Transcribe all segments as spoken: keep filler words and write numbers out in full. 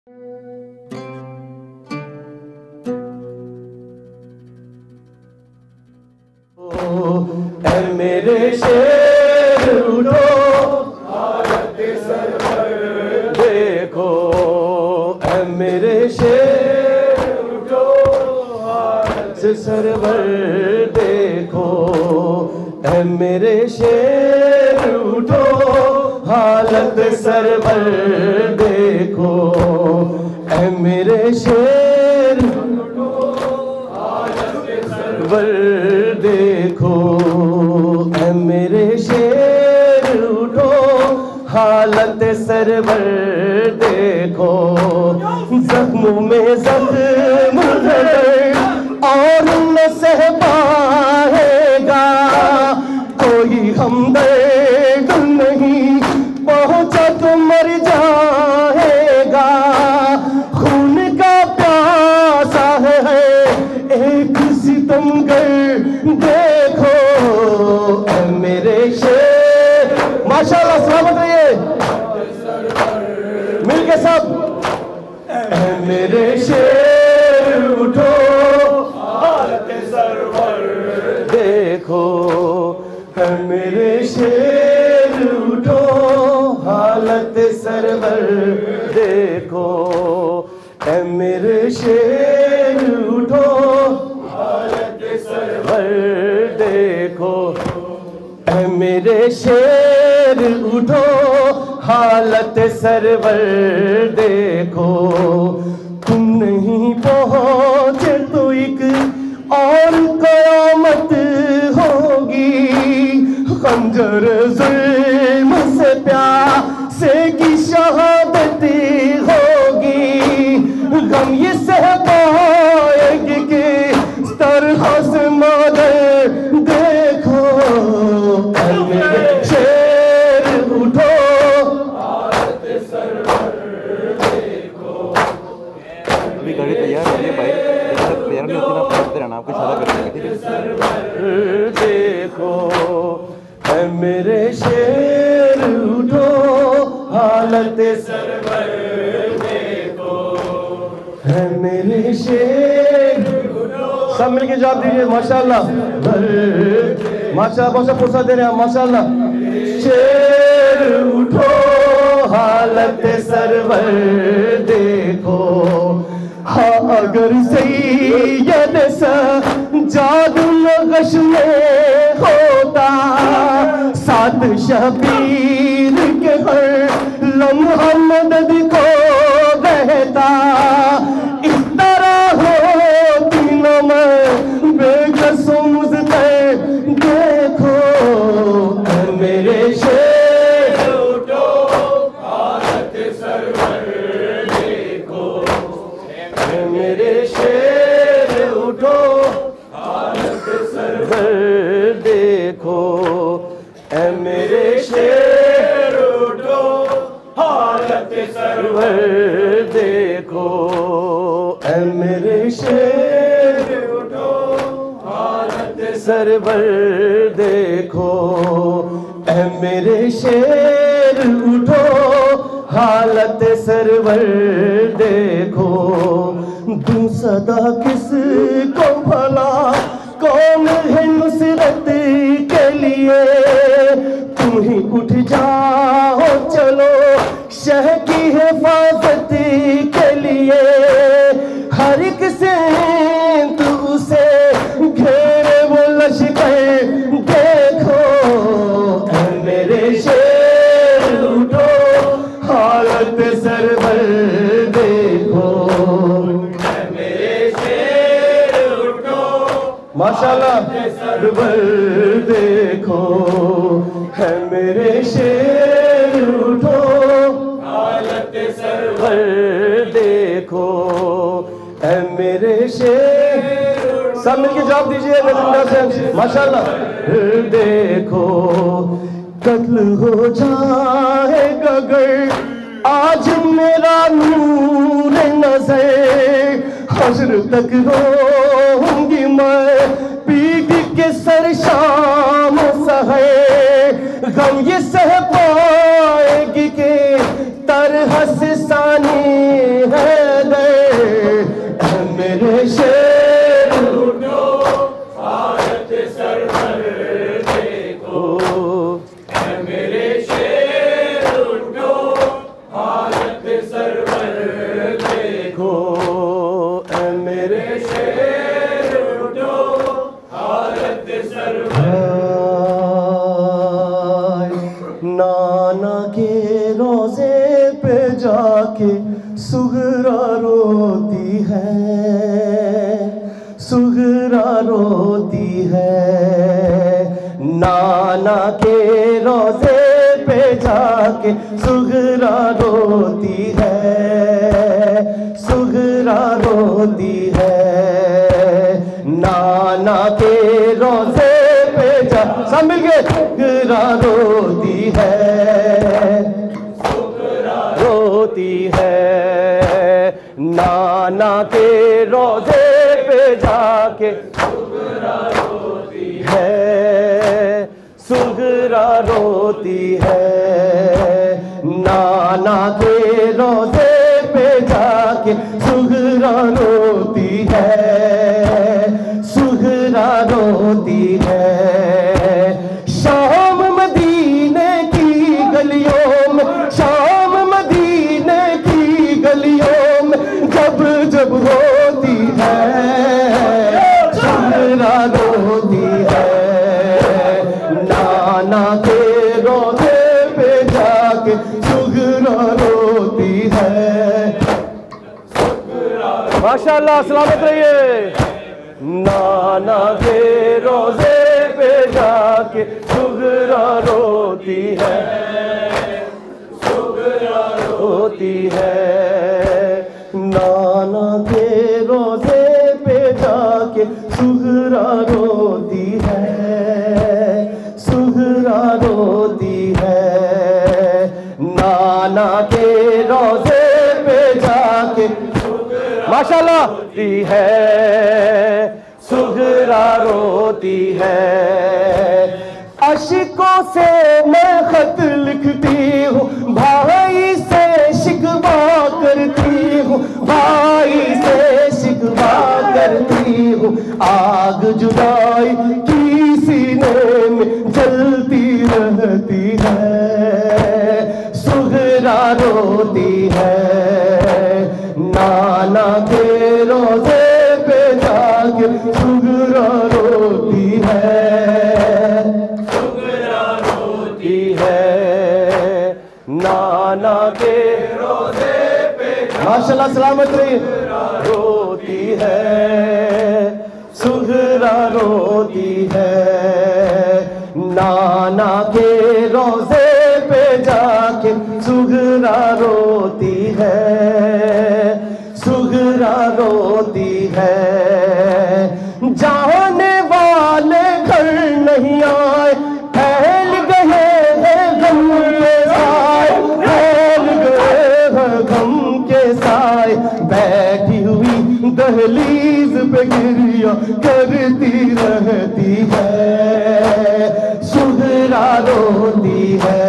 اے میرے شیر اٹھو حالت سرور دیکھو، اے میرے شیر اٹھو حالت سرور دیکھو، اے میرے شیر اٹھو حالت سرور دیکھو، اے میرے شیر دیکھو، اے میرے شیر اٹھو حالت سرور دیکھو، زخموں میں زخم ہے اور نہ سہ پائے گا، کوئی ہمدرد نہیں پہنچا تو مر جائے گا، خون کا پیاسا ہے ایک ستمگر دیکھو، اے میرے شیر، ماشاءاللہ سلامت رہیے مل کے سب، اے میرے شیر اٹھو حالت سرور دیکھو، اے میرے شیر اٹھو حالت سرور دیکھو، اے میرے شیر اٹھو حالت سرور دیکھو، اے میرے شیر اٹھو حالت سرور دیکھو، تم نہیں پہنچے تو ایک اور قیامت ہوگی، خنجر ظلم سے پیاسے کی شہادت ہوگی، غم یہ سہ پائے گی کہ طرح سے مادر دیکھو، اے میرے شیر اٹھو حالت سرور دیکھو، ابھی گاڑی تیار ہو رہی ہے بھائی، جب تک تیار نہیں ہوتی نا پڑھتے رہنا، آپ کو اشارہ کرتے ہیں، ٹھیک ہے؟ دیکھو، اے میرے شیر اٹھو حالت سرور دیکھو، اے میرے شیر، سب مل کے جواب دیجیے ماشاءاللہ، ماشاءاللہ بہت سا پرسہ دے رہے ہیں ماشاءاللہ، شیر اٹھو حالت سرور دیکھو، ہاں اگر سید سجاد نقش میں ہوتا، سات شبیر کے ہر لمحہ مدد کو رہتا، اس طرح ہوتی نہ میں بے کس و مضطر دیکھو، اے میرے شیر اٹھو حالت سرور دیکھو، اے میرے شیر اٹھو حالت سرور دیکھو، اے میرے شیر اٹھو حالت سرور دیکھو، اے میرے شیر اٹھو حالت سرور دیکھو، اے میرے شیر اٹھو حالت سرور دیکھو، دوں صدا کس کو بھلا، کون ہے نصرت کے لیے، تم ہی اٹھ جاؤ چلو شہر کی حفاظت کے لیے، ہر ایک سمت اسے گھیرے وہ لشکر دیکھو، اے میرے شیر اٹھو حالت سرور دیکھو، اے میرے شیر اٹھو ماشاءاللہ سرور دیکھو، اے میرے شیر اٹھو حالت سرور دیکھو، اے میرے شیر، سب مل کے جواب دیجئے نظر سے ماشاءاللہ دیکھو، قتل ہو جائے گا گر آج میرا نور نظر، حشر تک رہوں گی میں پیگ کے سر شام سہے، غم یہ سہ پائے گی کہ طرح سے ثانی ہے دیکھو اے میرے شیر اٹھو حالت سرور نانا کے روزے پہ جا کے سغرا روتی ہے سغرا روتی ہے نانا کے روزے پہ جا کے سغرا روتی ہے سغرا روتی ہے نانا کے روزے پہ جا سب مل کے سغرا روتی ہے روتی ہے نانا کے روزے پہ جا کے سغرا روتی ہے سغرا روتی ہے نانا کے روزے پہ جا کے سغرا روتی ہے سغرا روتی ہے شام مدینے کی گلیوں میں شام مدینے کی گلیوں میں جب جب ہوتی ہے سغرا روتی ہے نانا کے روزے پہ جا کے سغرا روتی ہے ماشاءاللہ سلامت رہیے نانا کے روزے پہ جا کے سغرا روتی ہے سغرا روتی ہے نانا کے روزے پہ جا کے سغرا روتی ہے سغرا روتی ہے نانا کے روزے پہ جا کے ماشاءاللہ روتی ہے سغرا روتی ہے اشکوں سے میں خط لکھتی ہوں بھائی سے شکوا کرتی ہوں بھائی سے شکوا کرتی ہوں آگ جدائی کی سینے میں جلتی رہتی ہے سغرا روتی ہے نانا کے روزے پہ جا کے سغرا روتی ہے سغرا روتی ہے نانا کے روزے پہ ماشاءاللہ سلامت رہی روتی ہے سغرا روتی ہے نانا کے روزے پہ جا کے سغرا روتی ہے سغرا روتی ہے جانے والے گھر نہیں آئے پھیل گئے ہیں غم کے سائے پھیل گئے ہیں غم کے سائے بیٹھی ہوئی دہلیز پہ گریہ کرتی رہتی ہے سغرا روتی ہے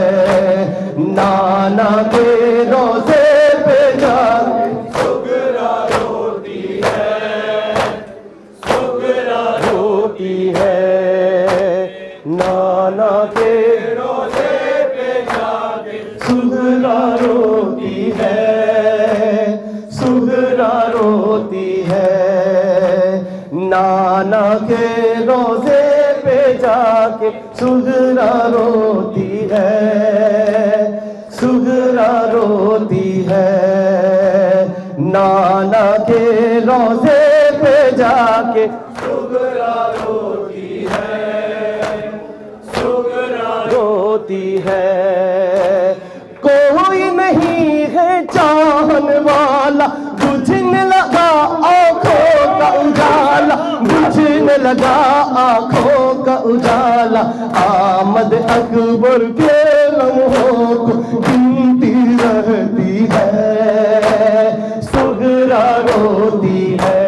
نانا کے روزے پہ جا سغرا روتی ہے سغرا روتی ہے نانا کے روزے پہ جا کے سغرا روتی ہے سغرا روتی ہے نانا کے روزے پہ جا کے سغرا روتی ہے سغرا روتی ہے نانا کے روزے پہ جا کے سغرا روتی ہے سغرا روتی ہے کوئی نہیں ہے چاہنے والا بجھنے لگا آنکھوں کا اجالا بجھنے لگا آنکھوں کا اجالا آمد اکبر کے لمحوں کو گنتی رہتی ہے سغرا روتی ہے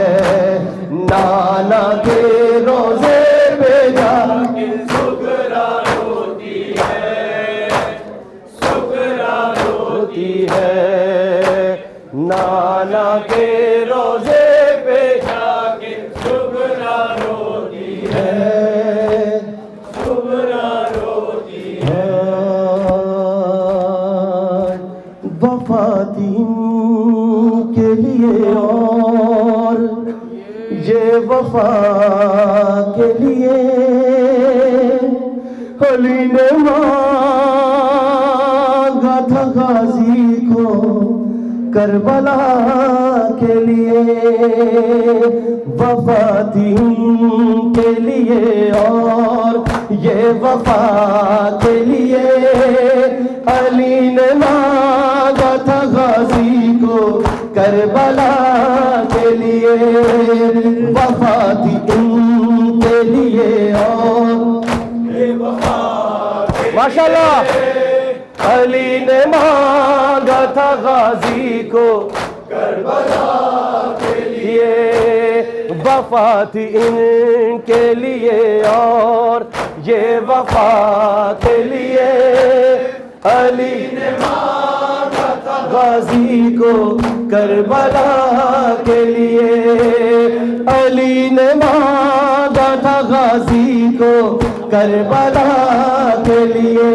نانا کے روزے پہ جا کے سغرا روتی ہے سغرا روتی ہے نانا کے روزے پہ جا کے سغرا روتی ہے سغرا روتی ہے وفا تھی کے لیے اور یہ وفا کے لیے علی نے مانگا تھا غازی کو کربلا کے لیے وفا تھی ان کے لیے اور یہ وفا کے لیے علی نے مانگا تھا غازی کو کربلا کے لیے وفا تھی ان کے لیے اور یہ وفا ماشاءاللہ علی نے مانگا تھا غازی کو کربلا کے لیے وفا تھی ان کے لیے اور یہ وفا کے لیے علی نے مانگا تھا غازی کو کربلا کے لیے علی نے مانگا تھا غازی کو کربلا کے لیے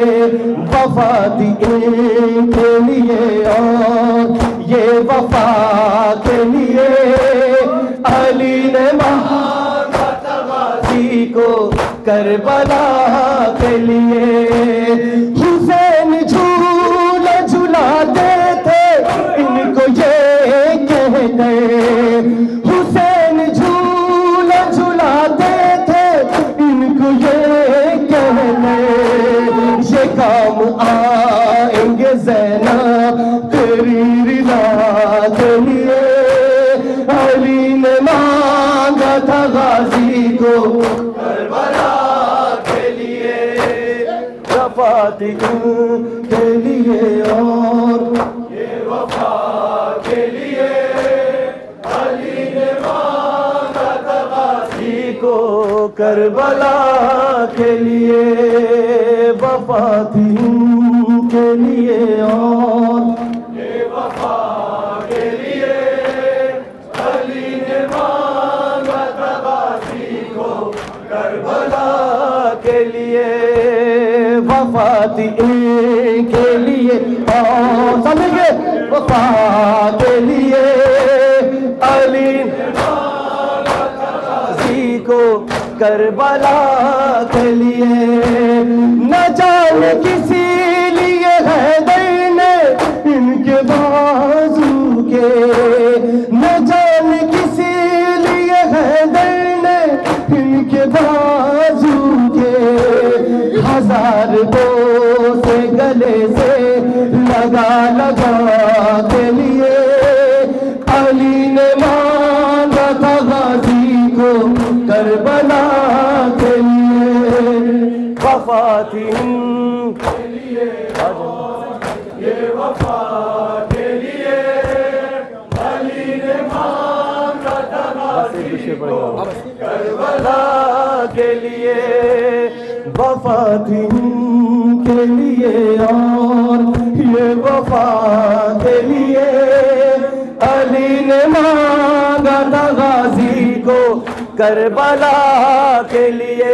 وفا تھی ان کے لیے اور یہ وفا کے لیے علی نے مانگا تھا غازی کو کربلا کے لیے حسین جھولا جھولاتے تھے ان کو یہ کہہ گئے حسین جھولا جھولاتے تھے ان کو یہ کہہ گئے یہ کام آئیں گے زینب تیری رضا کے لیے علی نے مانگا تھا غازی کو کربلا کے لیے وفا تھی ان کے لیے اور یہ وفا کے لیے علی نے مانگا تھا غازی کو کربلا کے لیے وفا تھی ان کے لیے اور یہ وفا کے لیے علی نے مانگا تھا غازی کو کربلا کے لیے وفا تھی ان کے لیے اور سمجھے وفا کے لیے علی نے مانگا تھا غازی کو کربلا کے لیے نہ جانے کسی لیے حیدر نے ان کے بازو کے نہ جانے کسی لیے حیدر نے ان کے بازو کے ہزار بوسے گلے سے لگا لگا کے لیے علی نے مانگا تھا غازی کو کربلا کے لیے وفا تھی ان کے لیے یہ وفا کے لیے علی نے مانگا تھا غازی کو کربلا کے لیے وفا تھی ان کے لیے اور یہ وفا کے لیے علی نے مانگا تھا غازی کو کربلا کے لیے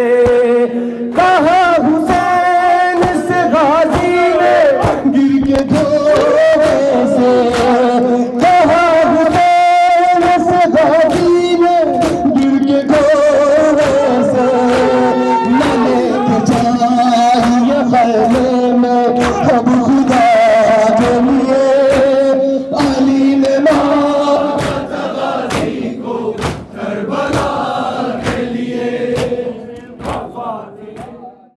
کہا حسین سے غازی نے گر کے گھوڑے سے کہا حسین سے غازی نے گر کے گھوڑے سے نہ لے کے جائیے خیمے میں اب